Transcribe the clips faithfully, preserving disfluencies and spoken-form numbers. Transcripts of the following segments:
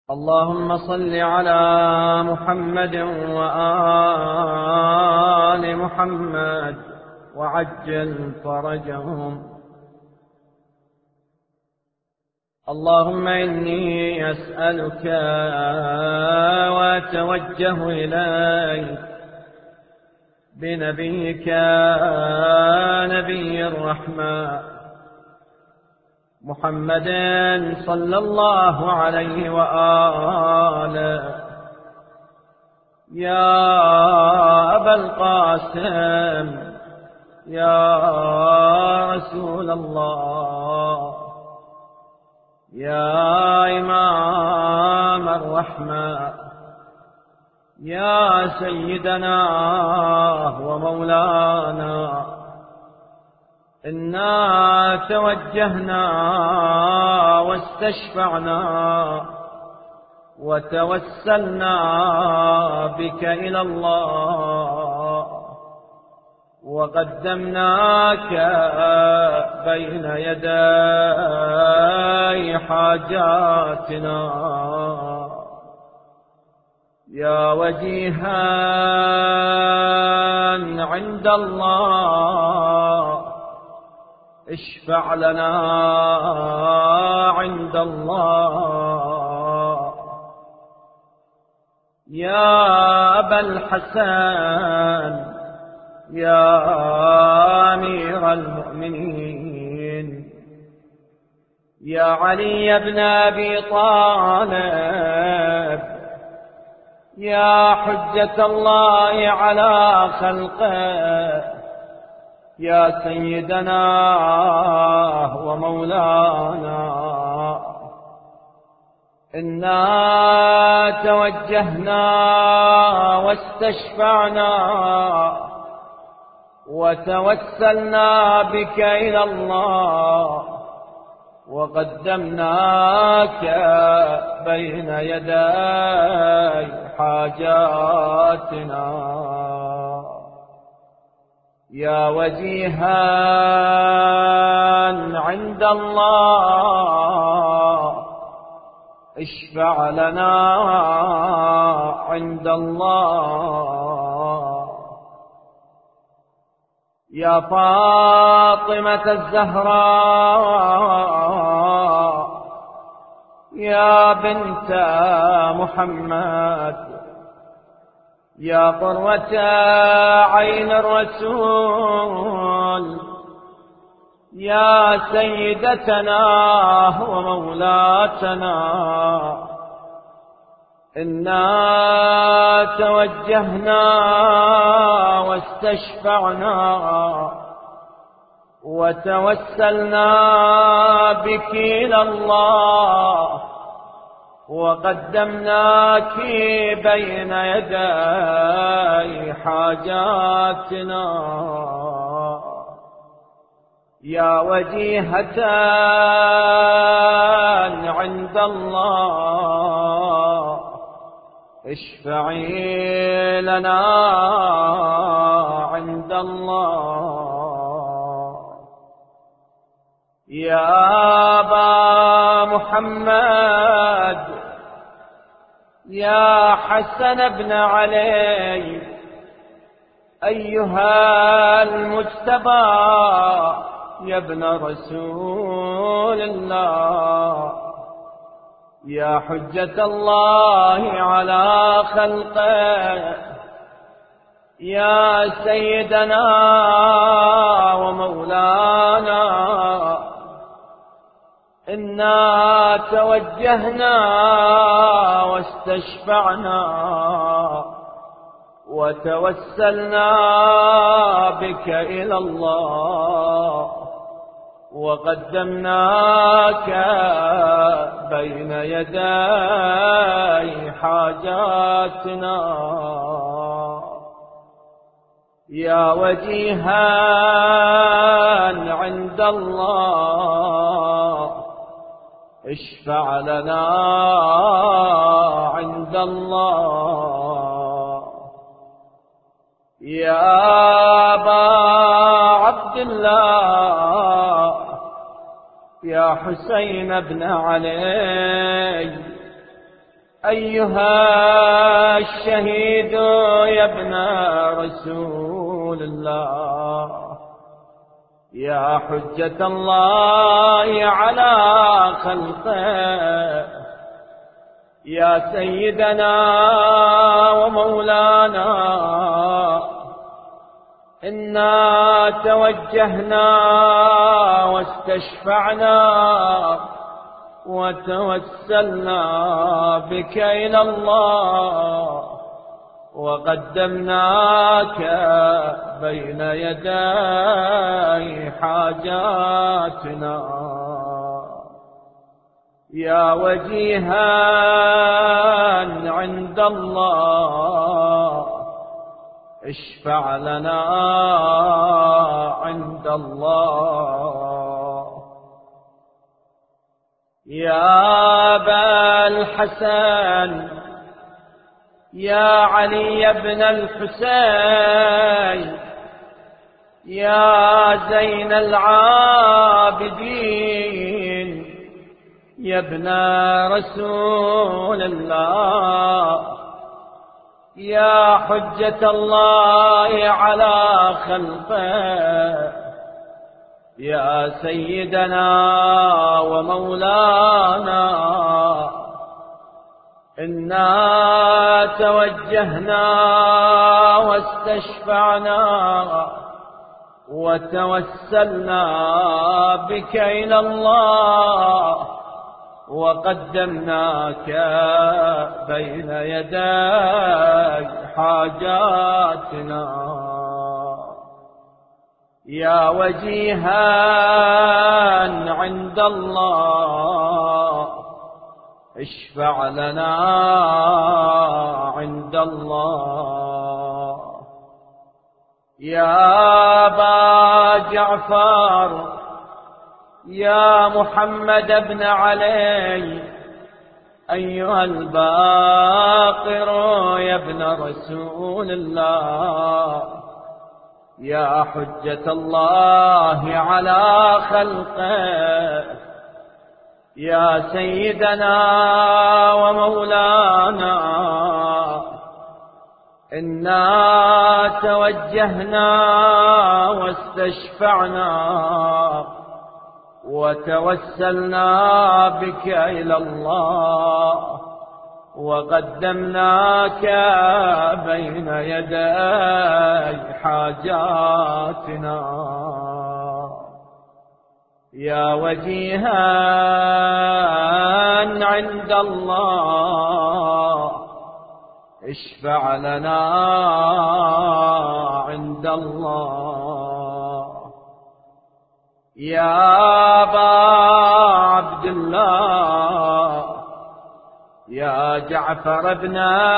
اللهم صل على محمد وآل محمد وعجل فرجهم. اللهم إني أسألك وأتوجه إليك بنبيك نبي الرحمة محمد صلى الله عليه وآله. يا أبا القاسم يا رسول الله يا إمام الرحمة يا سيدنا ومولانا، إنا توجهنا واستشفعنا وتوسلنا بك إلى الله، وقدمناك بين يدي حاجاتنا يا وجيها عند الله. اشفع لنا عند الله يا أبا الحسن يا أمير المؤمنين، يا علي بن أبي طالب، يا حجة الله على خلقه، يا سيدنا ومولانا. إنا توجهنا واستشفعنا وتوسلنا بك إلى الله، وقدمناك بين يدي حاجاتنا يا وجيها عند الله. اشفع لنا عند الله يا فاطمة الزهراء يا بنت محمد، يا قرة عين الرسول، يا سيدتنا ومولاتنا. إنا توجهنا واستشفعنا وتوسلنا بك إلى الله، وقدمناك بين يدي حاجاتنا يا وجيهة عند الله. اشفعي لنا عند الله يا أبا محمد يا حسن بن علي، أيها المجتبى يا ابن رسول الله، يا حجة الله على خلقه، يا سيدنا ومولانا. إنا توجهنا واستشفعنا وتوسلنا بك إلى الله، وقدمناك بين يدي حاجاتنا يا وجيها عند الله. اشفع لنا عند الله يا أبا عبد الله يا حسين بن علي، أيها الشهيد يا ابن رسول الله، يا حجة الله على خلقه، يا سيدنا ومولانا، إنا توجهنا واستشفعنا وتوسلنا بك إلى الله، وقدمناك بين يدي حاجاتنا، يا وجيها عند الله، اشفع لنا عند الله. يا أبا الحسن، يا علي بن الحسين، يا زين العابدين، يا ابن رسول الله، يا حجة الله على خلقه، يا سيدنا ومولانا، إنا توجهنا واستشفعنا وتوسلنا بك إلى الله، وقدمناك بين يدي حاجاتنا، يا وجيها عند الله، اشفع لنا عند الله. يا أبا جعفر، يا محمد بن علي، أيها الباقر يا ابن رسول الله، يا حجة الله على خلقه، يا سيدنا ومولانا، إنا توجهنا واستشفعنا وتوسلنا بك إلى الله، وقدمناك بين يدي حاجاتنا، يا وجيها عند الله، اشفع لنا عند الله. يا أبا عبد الله، يا جعفر بن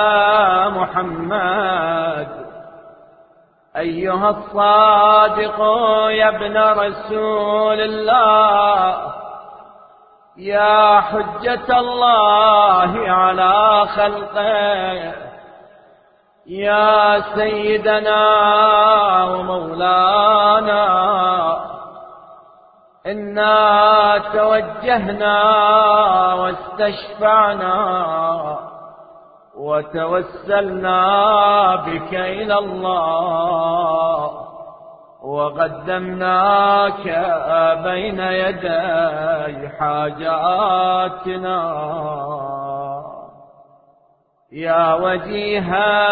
محمد، أيها الصادق يا ابن رسول الله، يا حجة الله على خلقه، يا سيدنا ومولانا، إنا توجهنا واستشفعنا وتوسلنا بك إلى الله، وقدمناك بين يدي حاجاتنا، يا وجيها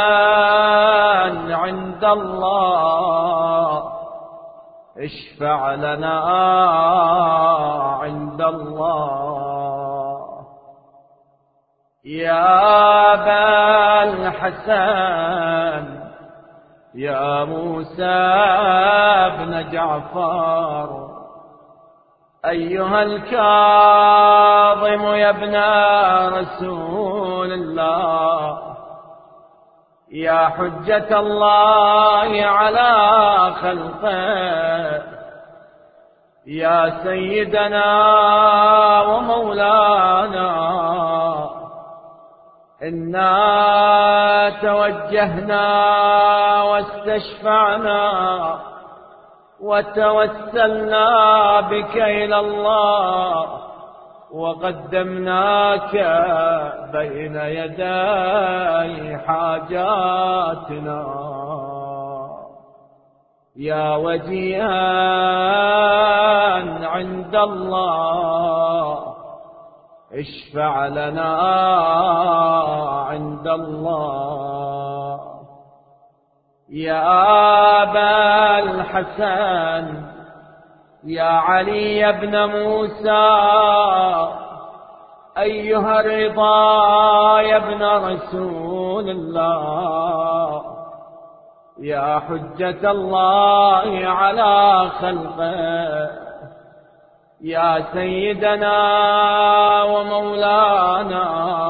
عند الله، اشفع لنا عند الله. يا أبا الحسن، يا موسى بن جعفر، أيها الكاظم يا ابن رسول الله، يا حجة الله على خلقه، يا سيدنا ومولانا، إنا توجهنا واستشفعنا وتوسلنا بك إلى الله، وقدمناك بين يدي حاجاتنا. يا وجيها عند الله اشفع لنا عند الله. يا أبا الحسن يا علي بن موسى أيها الرضا يا ابن رسول الله. يا حجة الله على خلقه. يا سيدنا ومولانا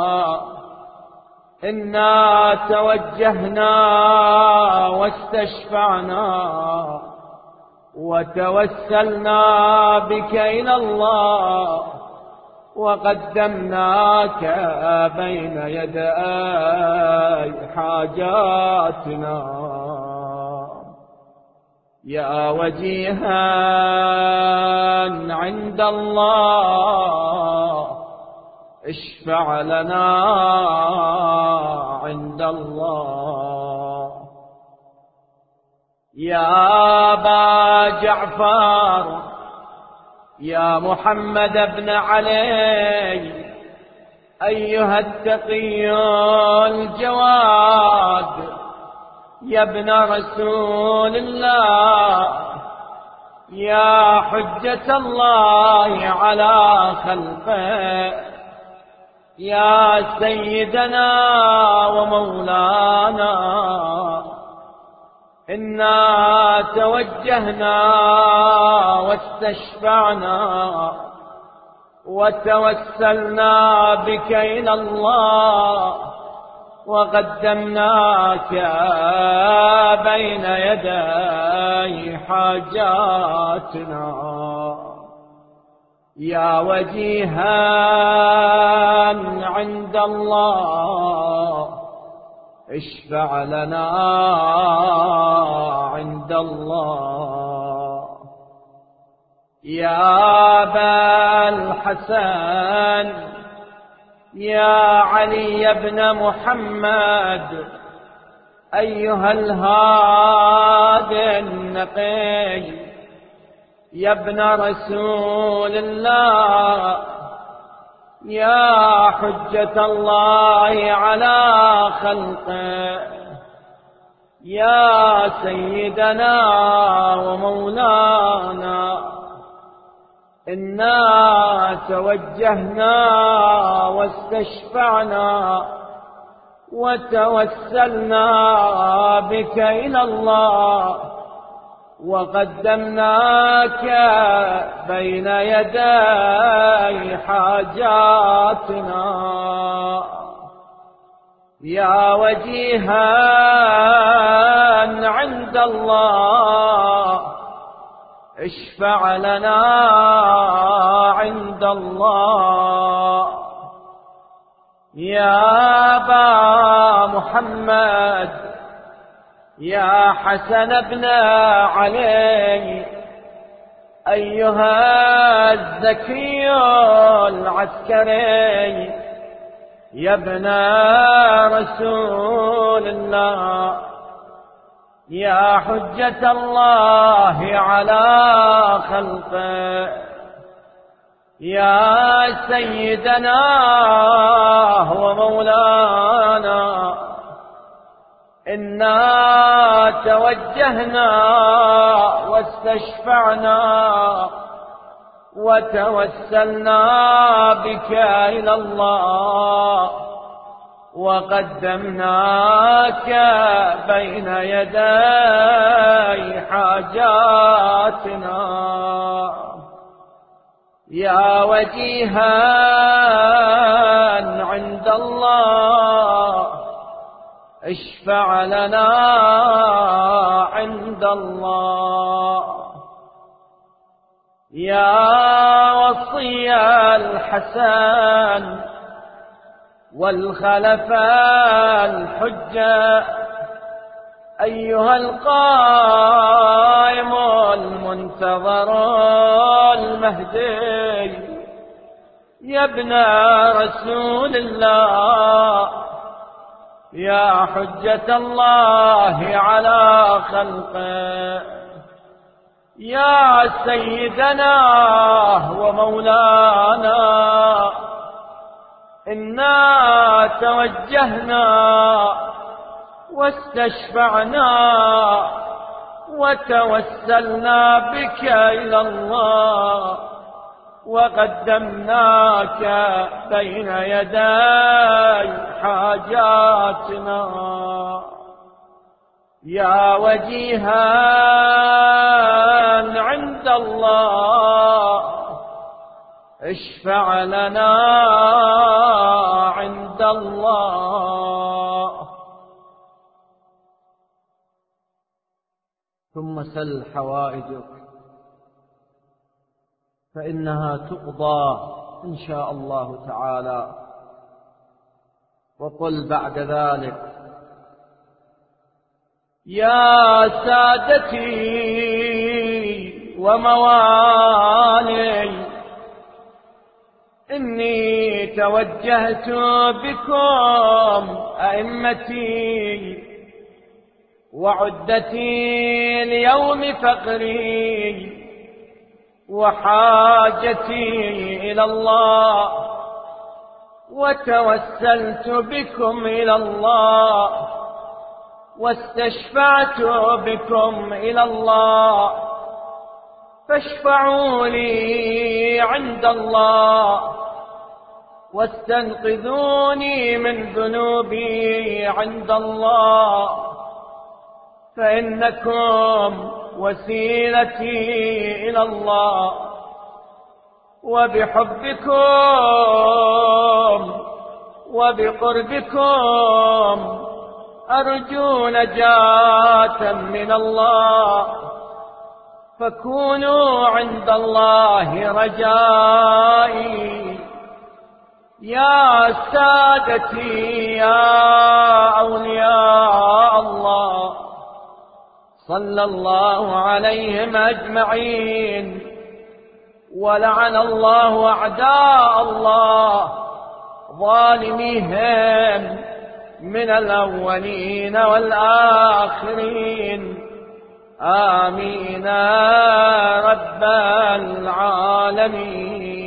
إنا توجهنا واستشفعنا وتوسلنا بك إلى الله وقدمناك بين يدي حاجاتنا. يا وجيها عند الله اشفع لنا عند الله. يا أبا جعفر يا محمد بن علي أيها التقي الجواد يا ابن رسول الله. يا حجة الله على خلقه. يا سيدنا ومولانا إنا توجهنا واستشفعنا وتوسلنا بك إلى الله وقدمناك بين يدي حاجاتنا. يا وجيها عند الله اشفع لنا عند الله. يا أبا الحسن يا علي بن محمد أيها الهادي النقي يا ابن رسول الله. يا حجة الله على خلقه. يا سيدنا ومولانا إنا توجهنا واستشفعنا وتوسلنا بك إلى الله وقدمناك بين يدي حاجاتنا. يا وجيها عند الله اشفع لنا عند الله. يا أبا محمد يا حسن بن علي أيها الزكي العسكري يا ابن رسول الله. يا حجة الله على خلقه. يا سيدنا ومولانا إنا توجهنا واستشفعنا وتوسلنا بك إلى الله وقدمناك بين يدي حاجاتنا. يا وجيها عند الله اشفع لنا عند الله. يا وصي الحسن والخلف الحجة أيها القائم المنتظر المهدي يا ابن رسول الله، يا حجة الله على خلقه، يا سيدنا ومولانا، إنا توجهنا واستشفعنا وتوسلنا بك إلى الله، وقدمناك بين يدي حاجاتنا. يا وجيها عند الله، اشفع لنا عند الله. ثم سل حوائجك فإنها تقضى إن شاء الله تعالى. وقل بعد ذلك: يا سادتي وموالي، إني توجهت بكم أئمتي، وعدتي ليوم فقري وحاجتي إلى الله، وتوسلت بكم إلى الله، واستشفعت بكم إلى الله، فاشفعوا لي عند الله، واستنقذوني من ذنوبي عند الله، فإنكم وسيلتي إلى الله، وبحبكم وبقربكم أرجو نجاة من الله، فكونوا عند الله رجائي. يا سادتي يا أولياء الله، صلى الله عليهم أجمعين، ولعن الله أعداء الله ظالميهم من الأولين والآخرين. آمين رب العالمين.